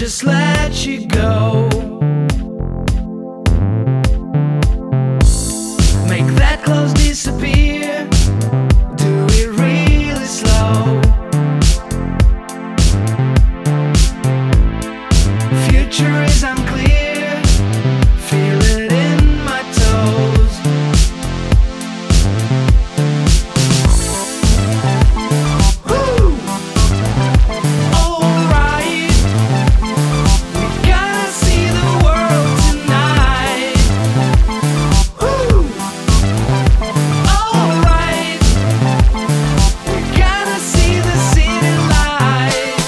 just let you go. Make that clothes disappear. Do it really slow. Future is unclear. Feel it in my toes. Woo! Alright, we gotta see the world tonight. Woo! Alright, we gotta see the city light.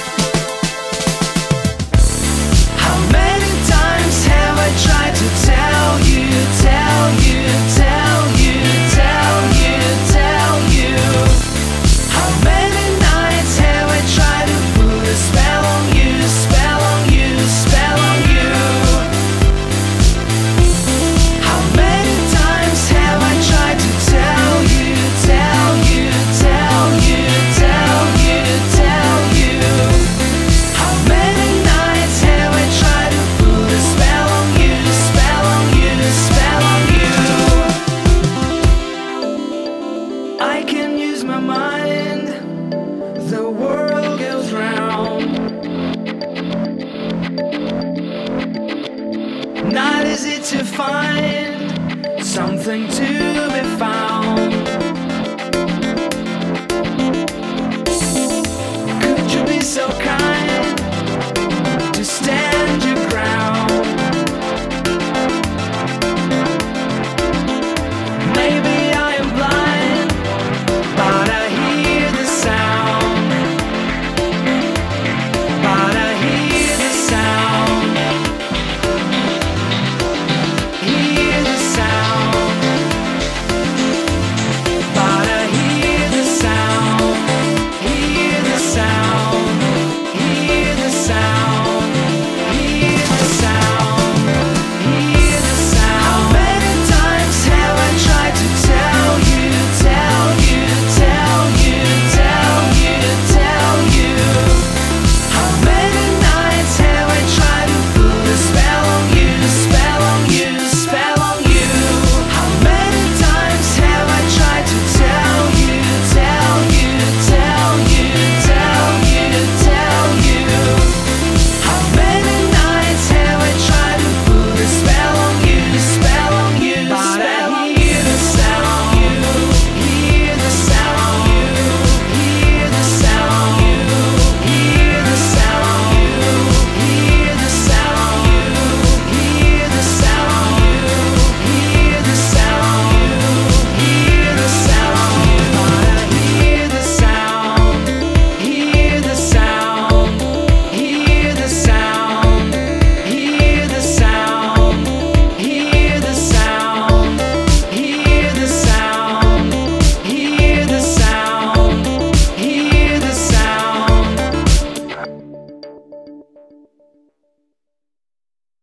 How many times have I tried to tell you, tell you, tell you, tell you, tell you? How many nights have I tried to put a spell on you, spell on you, spell on you? How many times have I tried to tell you, tell you, tell you, tell you, tell you? How many nights have I tried to put a spell on you, spell on you, spell on you? I can use my mind, the world goes round. Not easy to find something to be found. Could you be so kind?